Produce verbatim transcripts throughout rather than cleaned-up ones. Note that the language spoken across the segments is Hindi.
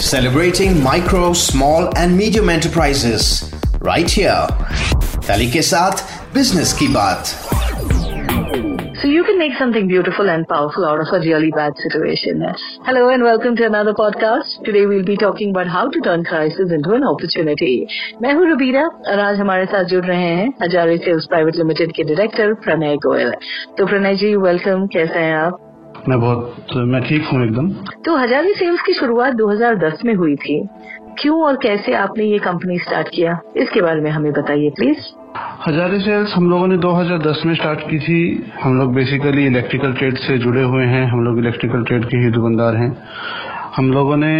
celebrating micro, small and medium enterprises right here. ताली के साथ business की बात. So you can make something beautiful and powerful out of a really bad situation. Hello and welcome to another podcast. Today we'll be talking about how to turn crisis into an opportunity. मैं हूँ रबीरा और आज हमारे साथ जुड़ रहे हैं हजारे सेल्स प्राइवेट लिमिटेड के डायरेक्टर प्रणय गोयल. तो प्रणय जी वेलकम, कैसे हैं आप? मैं बहुत मैं ठीक हूँ एकदम. तो हजारे सेल्स की शुरुआत दो हज़ार दस में हुई थी. क्यों और कैसे आपने ये कंपनी स्टार्ट किया, इसके बारे में हमें बताइए प्लीज. हजारे सेल्स हम लोगों ने दो हज़ार दस में स्टार्ट की थी. हम लोग बेसिकली इलेक्ट्रिकल ट्रेड से जुड़े हुए हैं. हम लोग इलेक्ट्रिकल ट्रेड के ही दुकानदार हैं. हम लोगों ने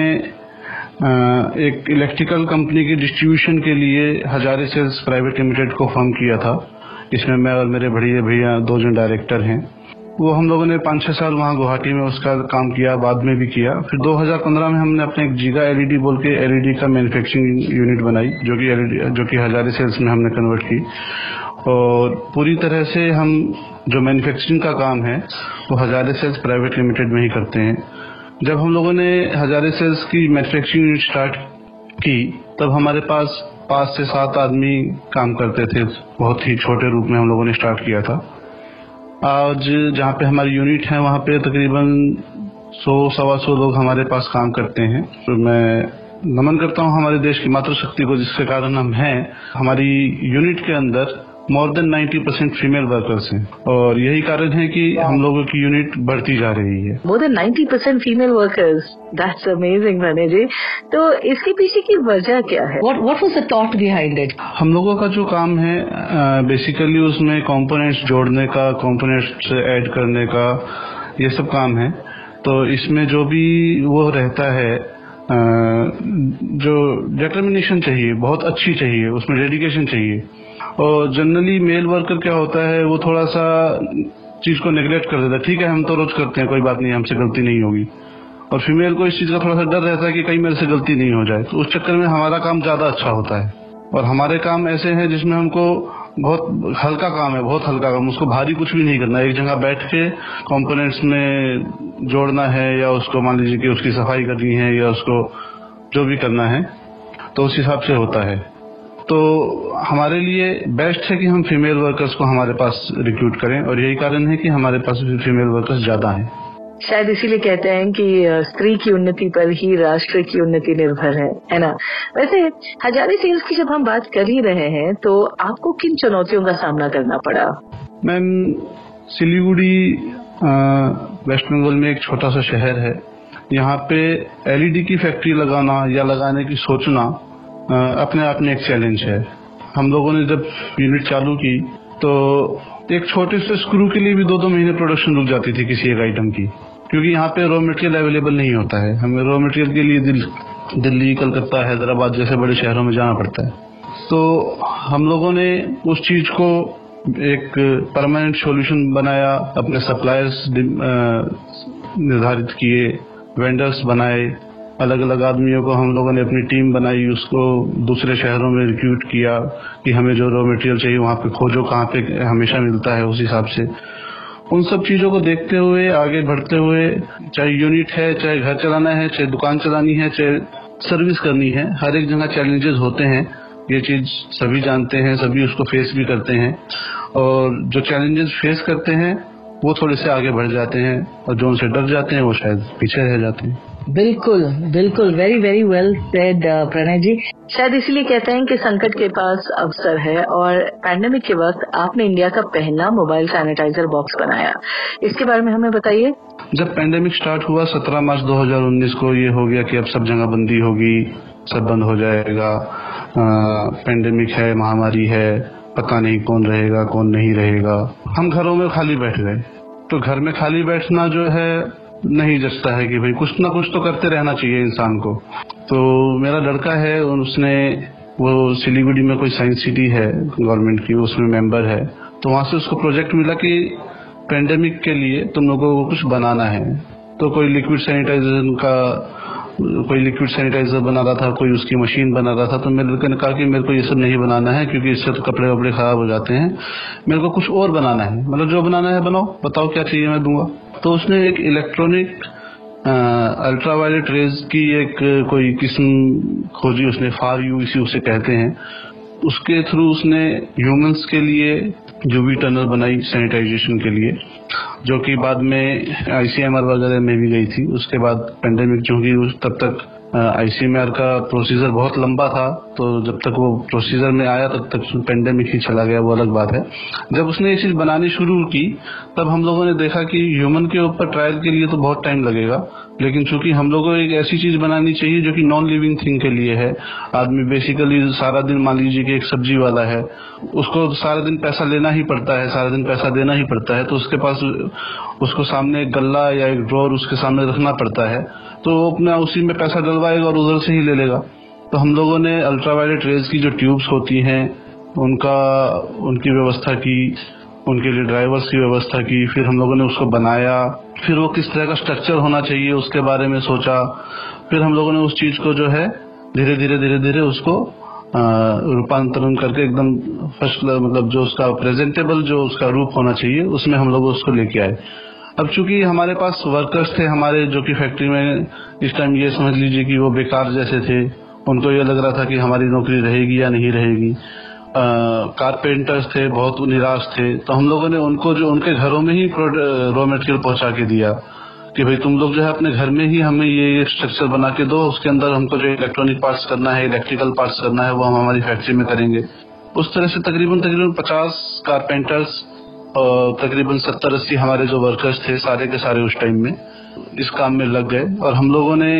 एक इलेक्ट्रिकल कंपनी की डिस्ट्रीब्यूशन के लिए हजारे सेल्स प्राइवेट लिमिटेड को फॉर्म किया था. इसमें मैं और मेरे बड़े भैया दो जन डायरेक्टर हैं. वो हम लोगों ने पाँच छह साल वहाँ गुवाहाटी में उसका काम किया, बाद में भी किया. फिर दो हज़ार पंद्रह में हमने अपने एक जीगा एलईडी बोल के एलईडी का मैन्युफैक्चरिंग यूनिट बनाई, जो कि एलईडी जो कि हजारे सेल्स में हमने कन्वर्ट की. और पूरी तरह से हम जो मैन्युफैक्चरिंग का काम है वो हजारे सेल्स प्राइवेट लिमिटेड में ही करते हैं. जब हम लोगों ने हजारे सेल्स की मैन्युफैक्चरिंग यूनिट स्टार्ट की तब हमारे पास पाँच से सात आदमी काम करते थे. बहुत ही छोटे रूप में हम लोगों ने स्टार्ट किया था. आज जहाँ पे हमारी यूनिट है वहाँ पे तकरीबन सौ सवा सौ लोग हमारे पास काम करते हैं. तो मैं नमन करता हूँ हमारे देश की मातृशक्ति को, जिसके कारण हम हैं. हमारी यूनिट के अंदर मोर देन नब्बे परसेंट फीमेल वर्कर्स हैं और यही कारण है कि हम लोगों की यूनिट बढ़ती जा रही है. मोर देन नब्बे percent female workers, that's amazing Pranay ji. तो इसके पीछे की वजह क्या है? What what was the thought behind it? हम लोगों का जो काम है बेसिकली uh, उसमें कंपोनेंट्स जोड़ने का, कंपोनेंट्स ऐड करने का, ये सब काम है. तो इसमें जो भी वो रहता है, uh, जो डिटर्मिनेशन चाहिए बहुत अच्छी चाहिए, उसमें डेडिकेशन चाहिए. और जनरली मेल वर्कर क्या होता है, वो थोड़ा सा चीज को नेग्लेक्ट कर देता है. ठीक है हम तो रोज करते हैं, कोई बात नहीं, हमसे गलती नहीं होगी. और फीमेल को इस चीज का थोड़ा सा डर रहता है कि कहीं मेरे से गलती नहीं हो जाए. तो उस चक्कर में हमारा काम ज्यादा अच्छा होता है. और हमारे काम ऐसे हैं जिसमें हमको बहुत हल्का काम है, बहुत हल्का काम. उसको भारी कुछ भी नहीं करना. एक जगह बैठ के कंपोनेंट्स में जोड़ना है या उसको मान लीजिए कि उसकी सफाई करनी है या उसको जो भी करना है तो उस हिसाब से होता है. तो हमारे लिए बेस्ट है कि हम फीमेल वर्कर्स को हमारे पास रिक्रूट करें और यही कारण है कि हमारे पास फीमेल वर्कर्स ज्यादा हैं. शायद इसीलिए कहते हैं कि स्त्री की उन्नति पर ही राष्ट्र की उन्नति निर्भर है, है ना? वैसे हजारे सेल्स की जब हम बात कर ही रहे हैं तो आपको किन चुनौतियों का सामना करना पड़ा? मैम, सिलीगुड़ी वेस्ट बंगाल में एक छोटा सा शहर है. यहाँ पे एलईडी की फैक्ट्री लगाना या लगाने की सोचना अपने आप में एक चैलेंज है. हम लोगों ने जब यूनिट चालू की तो एक छोटे से स्क्रू के लिए भी दो दो महीने प्रोडक्शन रुक जाती थी किसी एक आइटम की, क्योंकि यहाँ पे रॉ मटेरियल अवेलेबल नहीं होता है. हमें रॉ मटेरियल के लिए दिल, दिल्ली, कलकत्ता, हैदराबाद जैसे बड़े शहरों में जाना पड़ता है. तो हम लोगों ने उस चीज को एक परमानेंट सॉल्यूशन बनाया. अपने सप्लायर्स निर्धारित किए, वेंडर्स बनाए, अलग अलग आदमियों को हम लोगों ने अपनी टीम बनाई. उसको दूसरे शहरों में रिक्रूट किया कि हमें जो रॉ मटेरियल चाहिए वहाँ पे खोजो, कहाँ पे हमेशा मिलता है, उस हिसाब से. उन सब चीजों को देखते हुए आगे बढ़ते हुए, चाहे यूनिट है, चाहे घर चलाना है, चाहे दुकान चलानी है, चाहे सर्विस करनी है, हर एक जगह चैलेंजेस होते हैं. ये चीज सभी जानते हैं, सभी उसको फेस भी करते हैं. और जो चैलेंजेस फेस करते हैं वो थोड़े से आगे बढ़ जाते हैं और जो उनसे डर जाते हैं वो शायद पीछे रह जाते हैं. बिल्कुल बिल्कुल, very very well said Pranay ji. शायद इसलिए कहते हैं कि संकट के पास अवसर है और पैंडेमिक के वक्त आपने इंडिया का पहला मोबाइल सैनिटाइजर बॉक्स बनाया. इसके बारे में हमें बताइए. जब पैंडेमिक स्टार्ट हुआ सत्रह मार्च दो हज़ार उन्नीस को, ये हो गया कि अब सब जगह बंदी होगी, सब बंद हो जाएगा, पैंडेमिक है, महामारी है, पता नहीं कौन रहेगा कौन नहीं रहेगा. हम घरों में खाली बैठ गए. तो घर में खाली बैठना जो है नहीं जचता है कि भाई कुछ ना कुछ तो करते रहना चाहिए इंसान को. तो मेरा लड़का है, उसने वो सिलीगुड़ी में कोई साइंस सिटी है गवर्नमेंट की, उसमें मेंबर है. तो वहां से उसको प्रोजेक्ट मिला कि पेंडेमिक के लिए तुम लोगों को कुछ बनाना है. तो कोई लिक्विड सैनिटाइजर का कोई लिक्विड सैनिटाइजर बना रहा था, कोई उसकी मशीन बना रहा था. तो मेरे लड़के ने कहा कि मेरे को ये सब नहीं बनाना है क्योंकि इससे तो कपड़े वपड़े खराब हो जाते हैं, मेरे को कुछ और बनाना है. मतलब जो बनाना है बनाओ, बताओ क्या चाहिए मैं दूंगा. तो उसने एक इलेक्ट्रॉनिक अल्ट्रावायलेट रेज की एक कोई किस्म खोजी उसने, फार यू इसी उसे कहते हैं। उसके थ्रू उसने ह्यूमंस के लिए यूवी टनल बनाई सैनिटाइजेशन के लिए, जो कि बाद में आईसीएमआर वगैरह में भी गई थी। उसके बाद पेंडेमिक चूंकि तब तक आईसीएमआर का प्रोसीजर बहुत लंबा था, तो जब तक वो प्रोसीजर में आया तब तक पेंडेमिक ही चला गया, वो अलग बात है। जब उसने ये चीज बनानी शुरू की तब हम लोगों ने देखा कि ह्यूमन के ऊपर ट्रायल के लिए तो बहुत टाइम लगेगा, लेकिन चूंकि हम लोगों को एक ऐसी चीज बनानी चाहिए जो कि नॉन लिविंग थिंग के लिए है। आदमी बेसिकली सारा दिन, मान लीजिए कि एक सब्जी वाला है, उसको सारा दिन पैसा लेना ही पड़ता है, सारा दिन पैसा देना ही पड़ता है, तो उसके पास उसको सामने एक गल्ला या एक ड्रॉर उसके सामने रखना पड़ता है, तो वो अपना उसी में पैसा डलवाएगा और उधर से ही ले लेगा। तो हम लोगों ने अल्ट्रावायलेट रेज की जो ट्यूब्स होती हैं उनका उनकी व्यवस्था की, उनके लिए ड्राइवर्स की व्यवस्था की, फिर हम लोगों ने उसको बनाया, फिर वो किस तरह का स्ट्रक्चर होना चाहिए उसके बारे में सोचा, फिर हम लोगों ने उस चीज को जो है धीरे धीरे धीरे धीरे उसको रूपांतरण करके एकदम फर्स्ट, मतलब जो उसका प्रेजेंटेबल जो उसका रूप होना चाहिए उसमें हम लोग उसको लेके आए। अब चूंकि हमारे पास वर्कर्स थे हमारे, जो कि फैक्ट्री में इस टाइम ये समझ लीजिए कि वो बेकार जैसे थे, उनको ये लग रहा था कि हमारी नौकरी रहेगी या नहीं रहेगी। कारपेंटर्स थे, बहुत निराश थे, तो हम लोगों ने उनको जो उनके घरों में ही रॉ मटेरियल पहुंचा के दिया कि भाई तुम लोग जो है अपने घर में ही हमें ये स्ट्रक्चर बना के दो, उसके अंदर हमको जो इलेक्ट्रॉनिक पार्ट्स करना है, इलेक्ट्रिकल पार्ट्स करना है, वो हम हमारी फैक्ट्री में करेंगे। उस तरह से तकरीबन तकरीबन पचास कारपेंटर्स और तकरीबन सत्तर अस्सी हमारे जो वर्कर्स थे सारे के सारे उस टाइम में इस काम में लग गए। और हम लोगों ने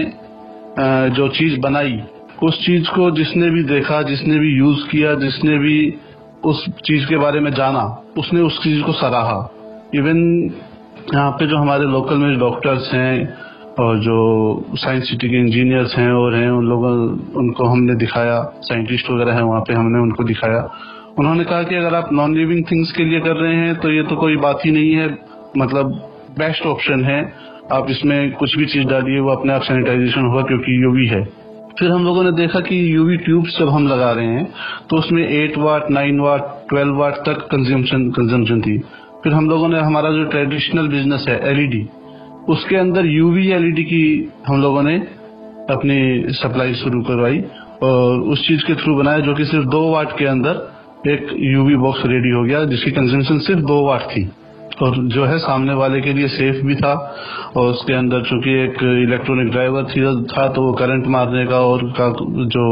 जो चीज बनाई, उस चीज को जिसने भी देखा, जिसने भी यूज किया, जिसने भी उस चीज के बारे में जाना, उसने उस चीज को सराहा। इवन यहाँ पे जो हमारे लोकल में डॉक्टर्स हैं और जो साइंस सिटी के इंजीनियर्स हैं और हैं, उन लोगों उनको हमने दिखाया, साइंटिस्ट वगैरह हैं वहाँ पे, हमने उनको दिखाया। उन्होंने कहा कि अगर आप नॉन लिविंग थिंग्स के लिए कर रहे हैं तो ये तो कोई बात ही नहीं है, मतलब बेस्ट ऑप्शन है, आप इसमें कुछ भी चीज डालिए वो अपने आप सैनिटाइजेशन होगा क्योंकि यूवी है। फिर हम लोगों ने देखा कि यूवी ट्यूब्स जब हम लगा रहे हैं तो उसमें eight watt, nine watt, twelve watt तक कंजम्पशन कंजम्पशन थी। फिर हम लोगों ने हमारा जो ट्रेडिशनल बिजनेस है एलईडी, उसके अंदर यूवी एलईडी की हम लोगों ने अपनी सप्लाई शुरू करवाई और उस चीज के थ्रू बनाया, जो कि सिर्फ दो वाट के अंदर एक यूवी बॉक्स रेडी हो गया जिसकी कंजम्पशन सिर्फ दो वाट थी और जो है सामने वाले के लिए सेफ भी था। और उसके अंदर चूंकि एक इलेक्ट्रॉनिक ड्राइवर था तो वो करंट मारने का और का जो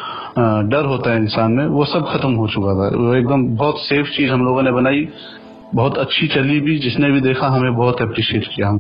डर होता है इंसान में, वो सब खत्म हो चुका था। वो एकदम बहुत सेफ चीज हम लोगों ने बनाई, बहुत अच्छी चली भी, जिसने भी देखा हमें बहुत अप्रिशिएट किया।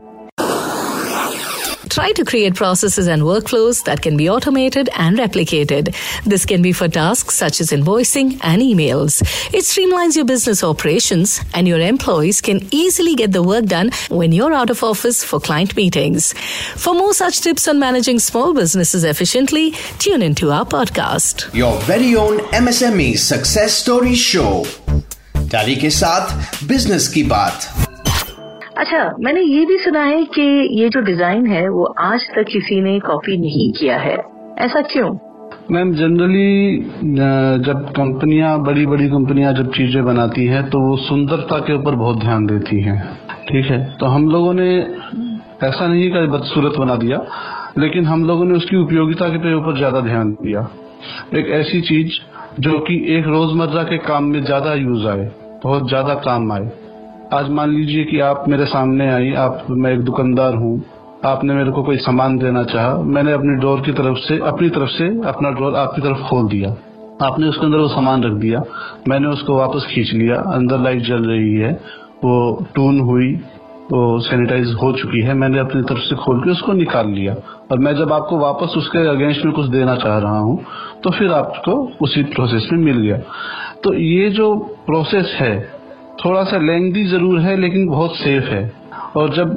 Try to create processes and workflows that can be automated and replicated. This can be for tasks such as invoicing and emails. It streamlines your business operations and your employees can easily get the work done when you're out of office for client meetings. For more such tips on managing small businesses efficiently, tune into our podcast. Your very own M S M E Success Story Show. Tally के साथ बिजनेस की बात। अच्छा, मैंने ये भी सुना है कि ये जो डिजाइन है वो आज तक किसी ने कॉपी नहीं किया है, ऐसा क्यों? मैम, जनरली जब कंपनियां, बड़ी बड़ी कंपनियां जब चीजें बनाती हैं तो वो सुंदरता के ऊपर बहुत ध्यान देती हैं, ठीक है। तो हम लोगों ने ऐसा नहीं कि बदसूरत बना दिया, लेकिन हम लोगों ने उसकी उपयोगिता के ऊपर ज्यादा ध्यान दिया। एक ऐसी चीज जो कि एक रोजमर्रा के काम में ज्यादा यूज आए, बहुत ज्यादा काम आए। आज मान लीजिए कि आप मेरे सामने आई, आप, मैं एक दुकानदार हूँ, आपने मेरे को कोई सामान देना चाहा, मैंने अपनी डोर की तरफ से अपनी तरफ से अपना डोर आपकी तरफ खोल दिया, आपने उसके अंदर वो सामान रख दिया, मैंने उसको वापस खींच लिया, अंदर लाइट जल रही है, वो टून हुई, वो सैनिटाइज हो चुकी है, मैंने अपनी तरफ से खोल के उसको निकाल लिया और मैं जब आपको वापस उसके अगेंस्ट में कुछ देना चाह रहा हूँ तो फिर आपको उसी प्रोसेस में मिल गया। तो ये जो प्रोसेस है थोड़ा सा लेंथी जरूर है लेकिन बहुत सेफ है। और जब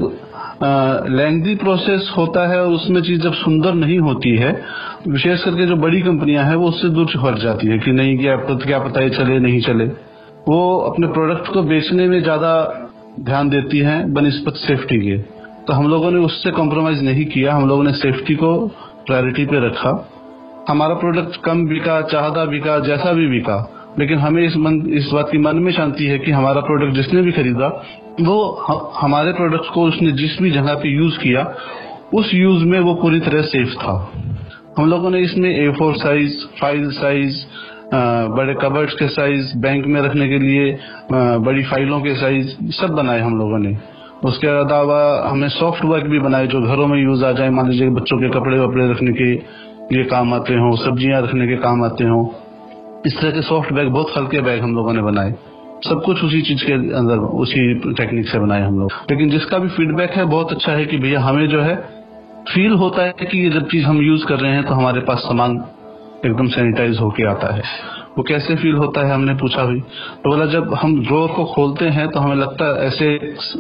लेंथी प्रोसेस होता है और उसमें चीज जब सुंदर नहीं होती है, विशेष करके जो बड़ी कंपनियां हैं वो उससे दूर हट जाती है कि नहीं, क्या क्या पता है चले नहीं चले। वो अपने प्रोडक्ट को बेचने में ज्यादा ध्यान देती हैं बनिस्बत सेफ्टी के। तो हम लोगों ने उससे कॉम्प्रोमाइज नहीं किया, हम लोगों ने सेफ्टी को प्रायोरिटी पे रखा। हमारा प्रोडक्ट कम बिका, चाहता बिका, जैसा भी बिका, लेकिन हमें इस मन इस बात की मन में शांति है कि हमारा प्रोडक्ट जिसने भी खरीदा वो हमारे प्रोडक्ट को उसने जिस भी जगह पे यूज किया उस यूज में वो पूरी तरह सेफ था। हम लोगों ने इसमें A four size, file size, बड़े कबर्ड्स के साइज, बैंक में रखने के लिए बड़ी फाइलों के साइज सब बनाए हम लोगों ने। उसके अलावा हमने सॉफ्ट वर्क भी बनाए जो घरों में यूज आ जाए। मान लीजिए बच्चों के कपड़े वपड़े रखने के लिए काम आते हों, सब्जियां रखने के काम आते हों, इस तरह के सॉफ्ट बैग, बहुत हल्के बैग हम लोगों ने बनाए। सब कुछ उसी चीज के अंदर, उसी टेक्निक से बनाए हम लोग। लेकिन जिसका भी फीडबैक है बहुत अच्छा है कि भैया हमें जो है फील होता है कि ये जब चीज हम यूज कर रहे हैं तो हमारे पास सामान एकदम सैनिटाइज होके आता है। वो कैसे फील होता है हमने पूछा भी, तो बोला जब हम ड्रॉअर को खोलते हैं तो हमें लगता है ऐसे,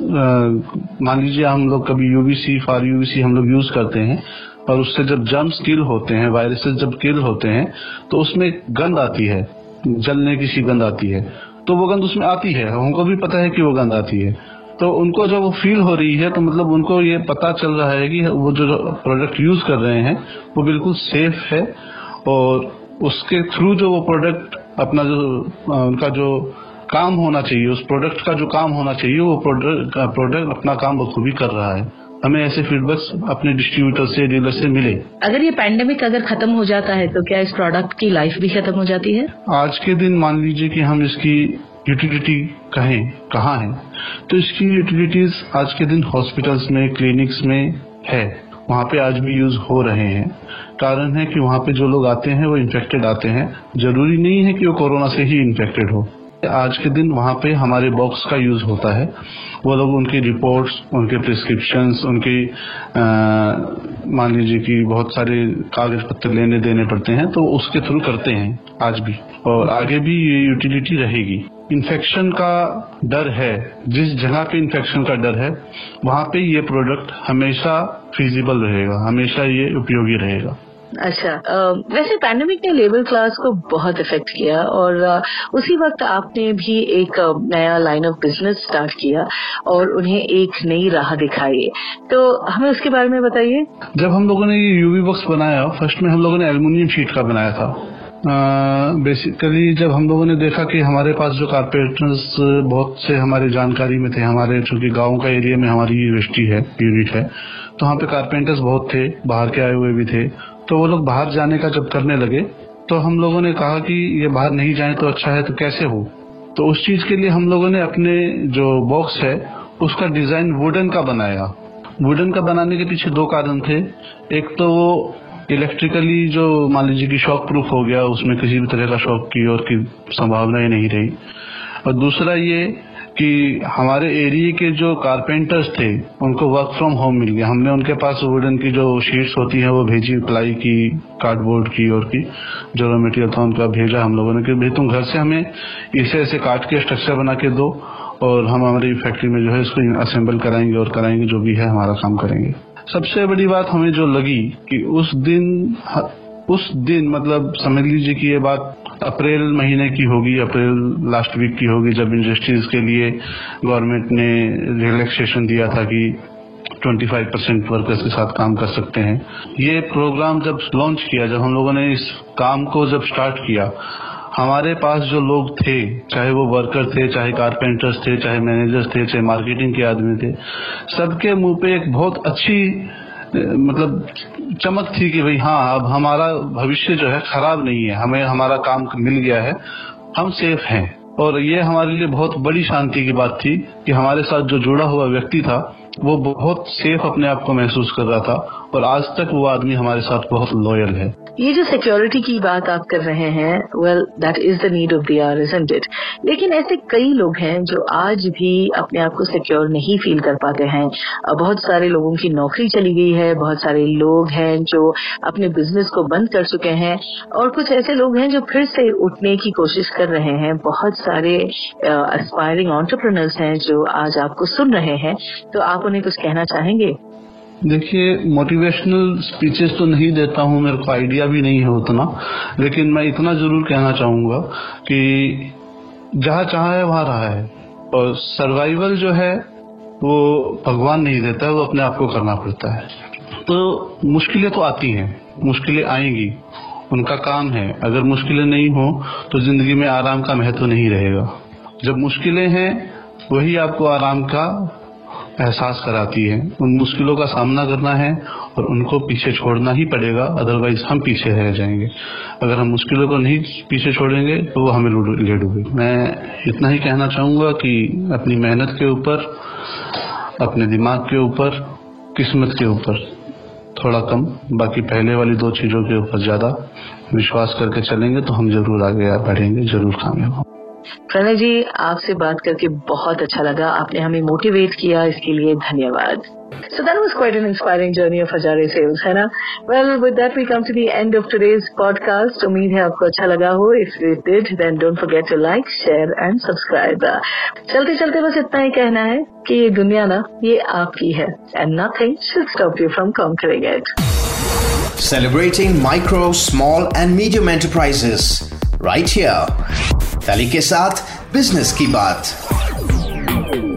मान लीजिए हम लोग कभी यूवीसी, फार यूवीसी हम लोग यूज करते हैं और उससे जब जर्म्स किल होते हैं, वायरसेस जब किल होते हैं तो उसमें गंध आती है, जलने की सी गंध आती है। तो वो गंध उसमें आती है, हमको भी पता है कि वो गंध आती है। तो उनको जब वो फील हो रही है तो मतलब उनको ये पता चल रहा है कि वो जो प्रोडक्ट यूज कर रहे हैं वो बिल्कुल सेफ है और उसके थ्रू जो वो प्रोडक्ट अपना जो उनका जो काम होना चाहिए, उस प्रोडक्ट का जो काम होना चाहिए, वो प्रोडक्ट प्रोडक्ट अपना काम बखूबी कर रहा है। हमें ऐसे फीडबैक्स अपने डिस्ट्रीब्यूटर से, डीलर से मिले। अगर ये पैंडेमिक अगर खत्म हो जाता है तो क्या इस प्रोडक्ट की लाइफ भी खत्म हो जाती है? आज के दिन मान लीजिए कि हम इसकी यूटिलिटी कहें कहाँ है, तो इसकी यूटिलिटीज आज के दिन हॉस्पिटल्स में, क्लिनिक्स में है, वहाँ पे आज भी यूज हो रहे हैं। कारण है कि वहाँ पे जो लोग आते हैं वो इन्फेक्टेड आते हैं, जरूरी नहीं है कि वो कोरोना से ही इन्फेक्टेड हो। आज के दिन वहाँ पे हमारे बॉक्स का यूज होता है। वो लोग उनकी रिपोर्ट्स, उनके प्रिस्क्रिप्शंस, उनकी मान लीजिए कि बहुत सारे कागज पत्र लेने देने पड़ते हैं, तो उसके थ्रू करते हैं आज भी, और आगे भी ये यूटिलिटी रहेगी। इन्फेक्शन का डर है, जिस जगह पे इन्फेक्शन का डर है वहाँ पे ये प्रोडक्ट हमेशा फिजिबल रहेगा, हमेशा ये उपयोगी रहेगा। अच्छा, आ, वैसे पैंडेमिक ने लेबर क्लास को बहुत इफेक्ट किया और आ, उसी वक्त आपने भी एक आ, नया लाइन ऑफ बिजनेस स्टार्ट किया और उन्हें एक नई राह दिखाई, तो हमें उसके बारे में बताइए। जब हम लोगों ने ये यूवी बॉक्स बनाया, फर्स्ट में हम लोगों ने एल्युमिनियम शीट का बनाया था। बेसिकली जब हम लोगों ने देखा कि हमारे पास जो कारपेंटर्स बहुत से हमारे जानकारी में थे, हमारे चूंकि गाँव का एरिया में हमारी यूनिवर्सिटी है, यूनिट है, तो वहाँ पे कारपेंटर्स बहुत थे, बाहर के आए हुए भी थे। तो वो लोग बाहर जाने का जब करने लगे तो हम लोगों ने कहा कि ये बाहर नहीं जाए तो अच्छा है, तो कैसे हो। तो उस चीज के लिए हम लोगों ने अपने जो बॉक्स है उसका डिजाइन वुडन का बनाया। वुडन का बनाने के पीछे दो कारण थे। एक तो वो इलेक्ट्रिकली जो मान लीजिए कि शॉक प्रूफ हो गया, उसमें किसी भी तरह का शॉक की और की संभावना ही नहीं रही, और दूसरा ये कि हमारे एरिया के जो कारपेंटर्स थे उनको वर्क फ्रॉम होम मिल गया। हमने उनके पास वुडन की जो शीट्स होती हैं वो भेजी, प्लाई की, कार्डबोर्ड की और की जो रॉ मटेरियल था उनका भेजा हम लोगों ने कि भाई तुम घर से हमें इसे ऐसे काट के स्ट्रक्चर बना के दो और हम हमारी फैक्ट्री में जो है इसको असेंबल कराएंगे और कराएंगे, जो भी है हमारा काम करेंगे। सबसे बड़ी बात हमें जो लगी कि उस दिन उस दिन मतलब समझ लीजिए कि ये बात अप्रैल महीने की होगी, अप्रैल लास्ट वीक की होगी, जब इंडस्ट्रीज के लिए गवर्नमेंट ने रिलैक्सेशन दिया था कि पच्चीस परसेंट वर्कर्स के साथ काम कर सकते हैं। ये प्रोग्राम जब लॉन्च किया, जब हम लोगों ने इस काम को जब स्टार्ट किया, हमारे पास जो लोग थे, चाहे वो वर्कर थे, चाहे कारपेंटर्स थे, चाहे मैनेजर्स थे, चाहे मार्केटिंग के आदमी थे, सबके मुंह पे एक बहुत अच्छी मतलब चमक थी कि भाई हाँ, अब हमारा भविष्य जो है खराब नहीं है, हमें हमारा काम मिल गया है, हम सेफ हैं। और ये हमारे लिए बहुत बड़ी शांति की बात थी कि हमारे साथ जो जुड़ा हुआ व्यक्ति था वो बहुत सेफ अपने आप को महसूस कर रहा था, और आज तक वो आदमी हमारे साथ बहुत लॉयल है। ये जो सिक्योरिटी की बात आप कर रहे हैं, well that is the need of the hour, isn't it? लेकिन ऐसे कई लोग हैं जो आज भी अपने आप को सिक्योर नहीं फील कर पाते हैं। बहुत सारे लोगों की नौकरी चली गई है, बहुत सारे लोग हैं जो अपने बिजनेस को बंद कर चुके हैं, और कुछ ऐसे लोग हैं जो फिर से उठने की कोशिश कर रहे हैं। बहुत सारे एस्पायरिंग एंटरप्रेन्योर्स हैं जो आज आपको सुन रहे हैं, तो आप उन्हें कुछ कहना चाहेंगे? देखिए, मोटिवेशनल स्पीचेस तो नहीं देता हूँ, मेरे को आइडिया भी नहीं है उतना, लेकिन मैं इतना जरूर कहना चाहूंगा कि जहाँ चाहा है वहाँ रहा है, और सर्वाइवल जो है वो भगवान नहीं देता है, वो अपने आप को करना पड़ता है। तो मुश्किलें तो आती हैं, मुश्किलें आएंगी, उनका काम है। अगर मुश्किलें नहीं हो तो जिंदगी में आराम का महत्व नहीं रहेगा। जब मुश्किलें हैं वही आपको आराम का एहसास कराती है। उन मुश्किलों का सामना करना है और उनको पीछे छोड़ना ही पड़ेगा, अदरवाइज हम पीछे रह जाएंगे। अगर हम मुश्किलों को नहीं पीछे छोड़ेंगे तो वो हमें ले डूबेगी। मैं इतना ही कहना चाहूँगा कि अपनी मेहनत के ऊपर, अपने दिमाग के ऊपर, किस्मत के ऊपर थोड़ा कम, बाकी पहले वाली दो चीज़ों के ऊपर ज़्यादा विश्वास करके चलेंगे तो हम जरूर आगे बढ़ेंगे, जरूर कामयाब होंगे। प्रणय जी, आपसे बात करके बहुत अच्छा लगा, आपने हमें मोटिवेट किया, इसके लिए धन्यवाद। So that was quite an inspiring journey of Hajare Sales, है ना? Well, with that we come to the end of today's podcast. उम्मीद है आपको अच्छा लगा हो. If it did, then don't forget to like, share and subscribe. चलते चलते बस इतना ही कहना है कि ये दुनिया ना, ये आपकी है, and nothing should stop you from conquering it. Celebrating micro, small and medium enterprises right here. ताली के साथ बिजनेस की बात।